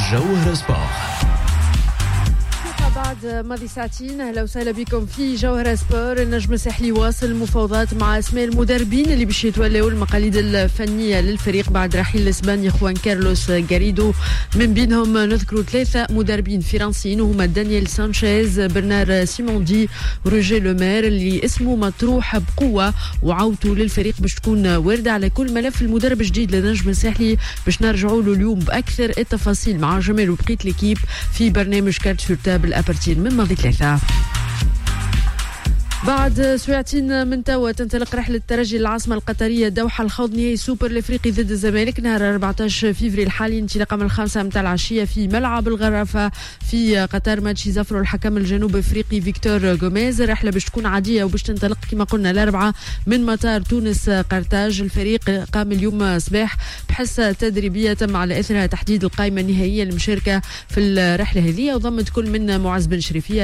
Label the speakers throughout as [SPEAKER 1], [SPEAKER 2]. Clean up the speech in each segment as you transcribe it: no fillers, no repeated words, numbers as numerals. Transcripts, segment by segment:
[SPEAKER 1] جوهر سبور.
[SPEAKER 2] بعد ماضي ساعتين اهلا وسهلا بكم في جوهر سبور. النجم الساحلي واصل المفاوضات مع اسماء المدربين اللي باش يتولوا المقاليد الفنيه للفريق بعد رحيل الاسباني خوان كارلوس غاريدو. من بينهم نذكروا 3 مدربين فرنسيين وهما دانيال سانشيز، برنار سيموندي، روجيه لومير اللي اسمه مطروح بقوه وعودته للفريق باش تكون وارده على كل ملف المدرب الجديد للنجم الساحلي. باش نرجعوا له اليوم باكثر التفاصيل مع جمال وبقيه ليكيب في برنامج كارت سور تابل أبرتين من ماضي 3. بعد ساعتين من توا تنطلق رحلة الترجي للعاصمة القطرية دوحة الخوض نهائي السوبر الافريقي ضد الزمالك نهار 14 فيفري الحالي انطلاقا من 5 متاع العشية في ملعب الغرافة في قطر. ماتش يزفروا الحكم الجنوب افريقي فيكتور غوميز. الرحلة باش تكون عادية وباش تنطلق كما قلنا الأربعة من مطار تونس قرطاج. الفريق قام اليوم صباح بحصة تدريبية تم على اثرها تحديد القائمة النهائية المشاركة في الرحلة هذه، وضمت كل من معز بن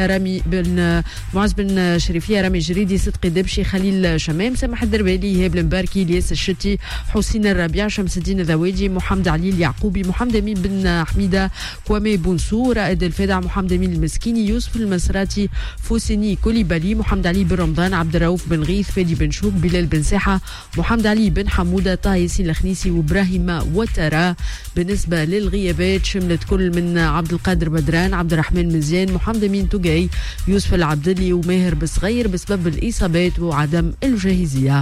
[SPEAKER 2] شريفية رامي جريدي، صدقي دبشي، خليل شمام، سامح الدربالي، هيب المباركي، الياس الشتي، حسين الربيع، شمس الدين الذويجي، محمد علي اليعقوبي، محمد امين بن حميده، كوامي بونسو، رائد الفدع، محمد امين المسكيني، يوسف المسراتي، فوسيني كوليبالي، محمد علي بن رمضان، عبد الرؤوف بن غيث، فادي بن شوك، بلال بن ساحه، محمد علي بن حموده، طه ياسين الخنيسي، وابراهيم وترا. بالنسبه للغيابات شملت كل من عبد القادر بدران، عبد الرحمن مزيان، محمد امين توقعي، يوسف العبدلي وماهر بصغير بسبب الإصابات وعدم الجاهزية.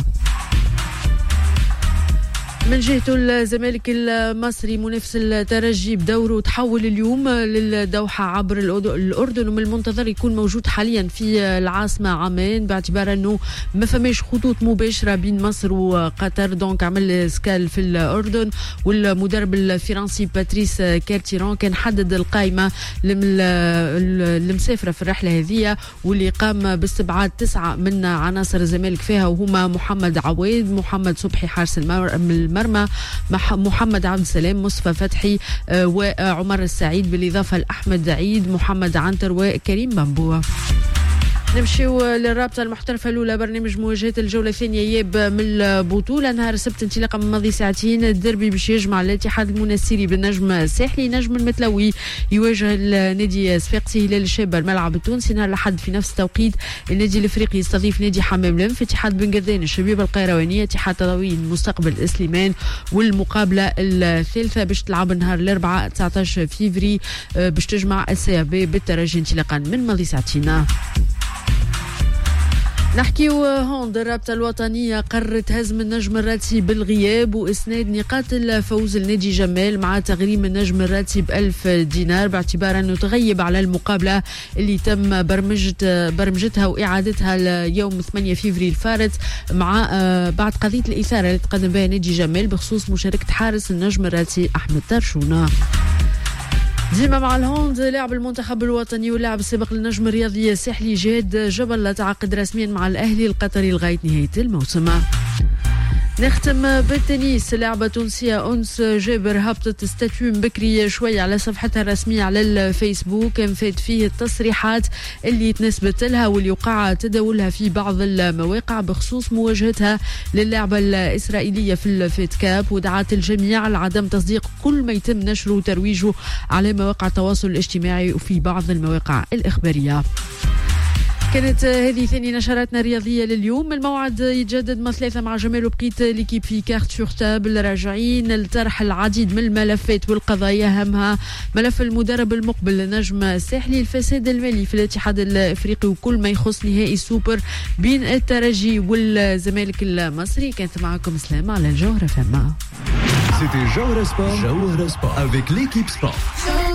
[SPEAKER 2] من جهته الزمالك المصري منافس الترجي بدوره تحول اليوم للدوحة عبر الأردن، ومن المنتظر يكون موجود حاليا في العاصمة عمان باعتبار أنه ما فماش خطوط مباشرة بين مصر وقطر، دونك عمل سكال في الأردن. والمدرب الفرنسي باتريس كارتيران كان حدد القائمة المسافرة في الرحلة هذه، واللي قام باستبعاد 9 من عناصر الزمالك فيها، وهما محمد عواد، محمد صبحي حارس المرمى، محمد عبد السلام، مصطفى فتحي، وعمر السعيد، بالإضافة لأحمد عيد، محمد عنتر، وكريم بامبو. نمشيو للرابطة المحترفة الأولى. برنامج مواجهة الجولة الثانية ياب من البطولة نهار السبت انطلاقا من ماضي ساعتين. الدربي باش يجمع الاتحاد المنستيري بالنجم الساحلي. نجم المتلوي يواجه النادي صفاقسي هلال الشابة الملعب التونسي. نهار الأحد في نفس التوقيت النادي الافريقي يستضيف نادي حمام لم في اتحاد بن قردان الشبيبة القيروانية، اتحاد تضاوين مستقبل سليمان. والمقابلة الثالثة باش تلعب نهار الأربعاء 19 فيفري باش تجمع السي بي بالترجي انطلاقا من ماضي ساعتين. نحكيو هوند. الرابطة الوطنية قررت هزم النجم الراتسي بالغياب وإسناد نقاط الفوز لنادي جمال مع تغريم النجم الراتسي ب1000 دينار باعتبار أنه تغيب على المقابلة اللي تم برمجتها وإعادتها اليوم 8 فيفري الفارط مع بعد قضية الإثارة اللي تقدم بها نادي جمال بخصوص مشاركة حارس النجم الراتسي أحمد ترشونة. ديما مع الهوند. لاعب المنتخب الوطني واللاعب السابق للنجم الرياضي الساحلي جهاد جبل تعاقد رسميا مع الأهلي القطري لغاية نهاية الموسم. نختم بالتنس. لاعبة تونسية أنس جابر هبطت ستاتيو بكري شوي على صفحتها الرسمية على الفيسبوك، انفاد فيه التصريحات اللي تنسبت لها واللي وقع تداولها في بعض المواقع بخصوص مواجهتها للاعبة الإسرائيلية في الفيت كاب، ودعت الجميع لعدم تصديق كل ما يتم نشره وترويجه على مواقع التواصل الاجتماعي وفي بعض المواقع الإخبارية. كانت هذه ثاني نشراتنا الرياضية لليوم. الموعد يتجدد ما 3 مع جمال وبقيت ليكيب في كارت سور تابل، راجعين لطرح العديد من الملفات والقضايا، أهمها ملف المدرب المقبل للنجم الساحلي، الفساد المالي في الاتحاد الافريقي، وكل ما يخص نهائي السوبر بين الترجي والزمالك المصري. كانت معكم سلام على الجوهر فما.
[SPEAKER 1] C'était Jauhar Sport avec l'équipe sport.